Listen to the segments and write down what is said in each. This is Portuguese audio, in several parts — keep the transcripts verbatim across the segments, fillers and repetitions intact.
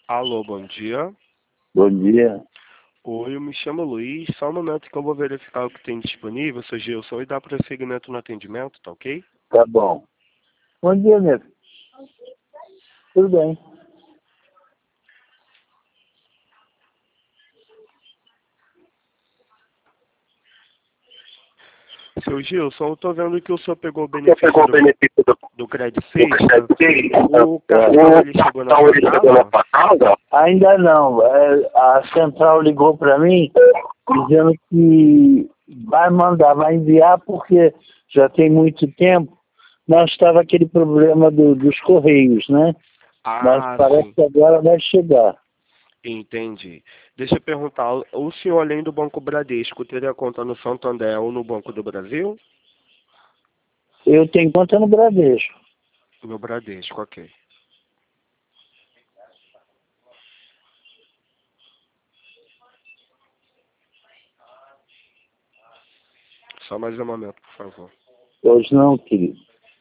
Alô, bom dia. Bom dia. Oi, eu me chamo Luiz. Só um momento que eu vou verificar o que tem disponível, seu Gilson, e dar prosseguimento no atendimento, tá ok? Tá bom. Bom dia, meu filho. Tudo bem. Seu Gilson, eu tô vendo que o senhor pegou o Você benefício pegou o do, benefício do, do Credit do Sexta. crédito? O cartão, ele chegou na cartão sua ele chegou na casa? sua casa? Ainda não. É, a central ligou para mim dizendo que vai mandar, vai enviar porque já tem muito tempo. Nós estava aquele problema do, dos Correios, né? Mas Ah, parece sim. que agora vai chegar. Entendi. Deixa eu perguntar, o senhor, além do Banco Bradesco, teria conta no Santander ou no Banco do Brasil? Eu tenho conta no Bradesco. No Bradesco, ok. Só mais um momento, por favor. Hoje não, querido.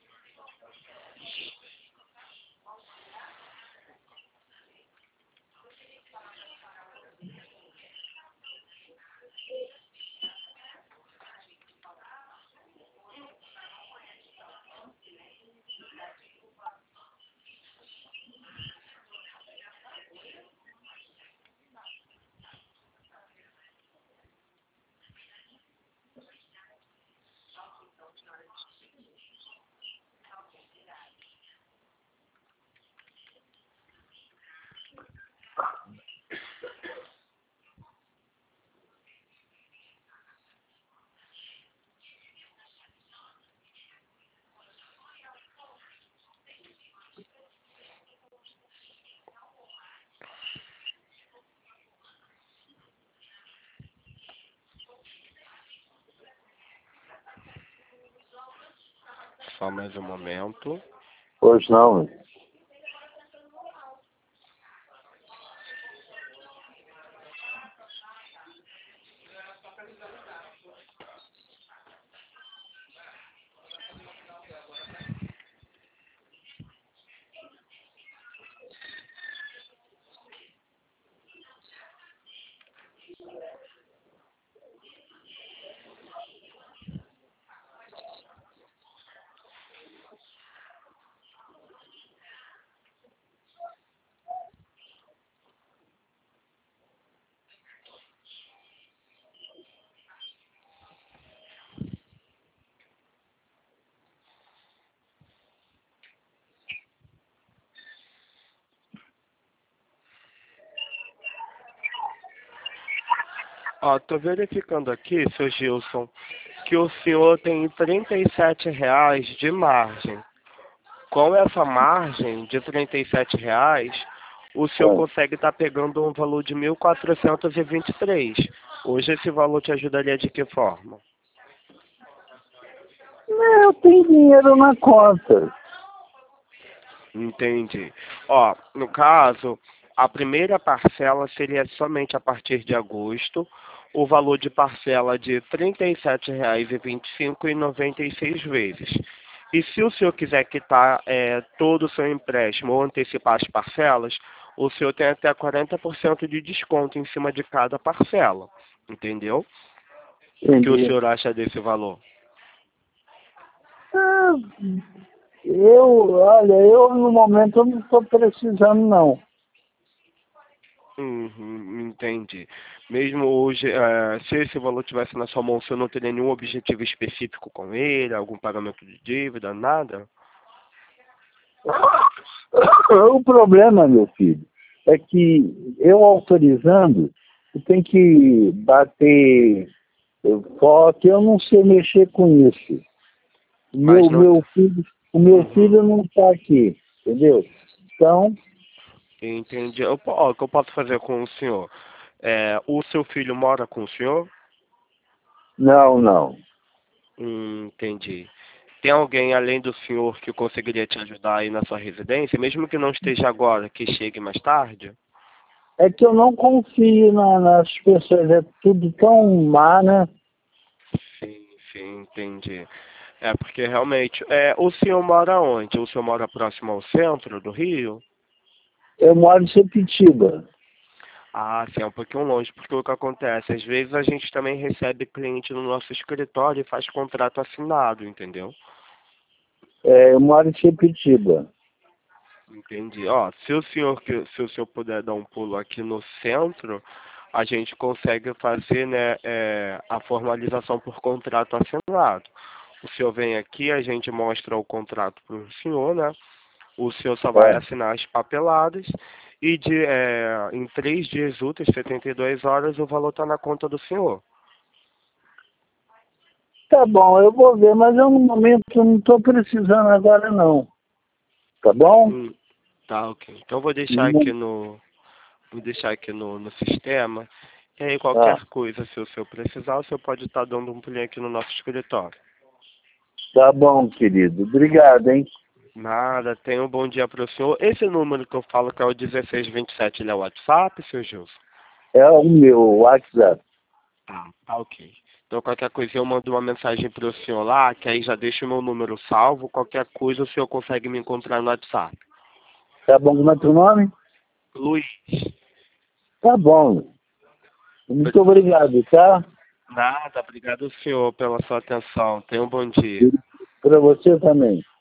Só mais um momento. Hoje não. Ó, tô verificando aqui, seu Gilson, que o senhor tem trinta e sete reais de margem. Com essa margem de trinta e sete reais, o senhor É. consegue estar pegando um valor de mil quatrocentos e vinte e três. Hoje esse valor te ajudaria de que forma? Não, eu tenho dinheiro na conta. Entendi. Ó, no caso, a primeira parcela seria somente a partir de agosto, o valor de parcela de trinta e sete reais e vinte e cinco e noventa e seis vezes. E se o senhor quiser quitar é, todo o seu empréstimo ou antecipar as parcelas, o senhor tem até quarenta por cento de desconto em cima de cada parcela. Entendeu? O que o Entendi. senhor acha desse valor? Ah, eu, olha, eu no momento eu não estou precisando não. Uhum, entendi. Mesmo hoje, eh, se esse valor tivesse na sua mão, você não teria nenhum objetivo específico com ele, algum pagamento de dívida, nada? O problema, meu filho, é que eu autorizando, eu tenho que bater foto, eu não sei mexer com isso. O Mas meu, não. meu filho, o meu Uhum, filho não está aqui, entendeu? Então, entendi. Eu, po- ó, o que eu posso fazer com o senhor? É, o seu filho mora com o senhor? não, não. Hum, entendi. Tem alguém além do senhor que conseguiria te ajudar aí na sua residência, mesmo que não esteja agora, que chegue mais tarde? É que eu não confio na- nas pessoas, é tudo tão má, né? Sim, sim, entendi. É porque realmente, é, o senhor mora onde? O senhor mora próximo ao centro do Rio? Eu moro em Sepitiba. Ah, sim, é um pouquinho longe, porque o que acontece? Às vezes a gente também recebe cliente no nosso escritório e faz contrato assinado, entendeu? É, eu moro em Sepitiba. Entendi. Ó, se o senhor, que- se o senhor puder dar um pulo aqui no centro, a gente consegue fazer, né, é, a formalização por contrato assinado. O senhor vem aqui, a gente mostra o contrato para o senhor, né? O senhor só vai É. assinar as papeladas e de, é, em três dias úteis, setenta e duas horas, o valor está na conta do senhor. Tá bom, eu vou ver, mas eu no momento não estou precisando agora não. Tá bom? Hum, tá, ok. Então eu vou deixar Não- aqui no, vou deixar aqui no, no sistema. E aí Tá, qualquer coisa, se o senhor precisar, o senhor pode estar dando um pulinho aqui no nosso escritório. tá bom, querido. Obrigado, hein? Nada, tenha um bom dia para o senhor. Esse número que eu falo que é o dezesseis vinte e sete, ele é o WhatsApp, seu Gilson? É o meu WhatsApp. Tá, tá ok. Então qualquer coisa eu mando uma mensagem para o senhor lá, que aí já deixa o meu número salvo. Qualquer coisa o senhor consegue me encontrar no WhatsApp. Tá bom, como é teu nome? Luiz. Tá bom. Muito obrigado, tá? Nada, obrigado senhor pela sua atenção. Tenha um bom dia. Para você também.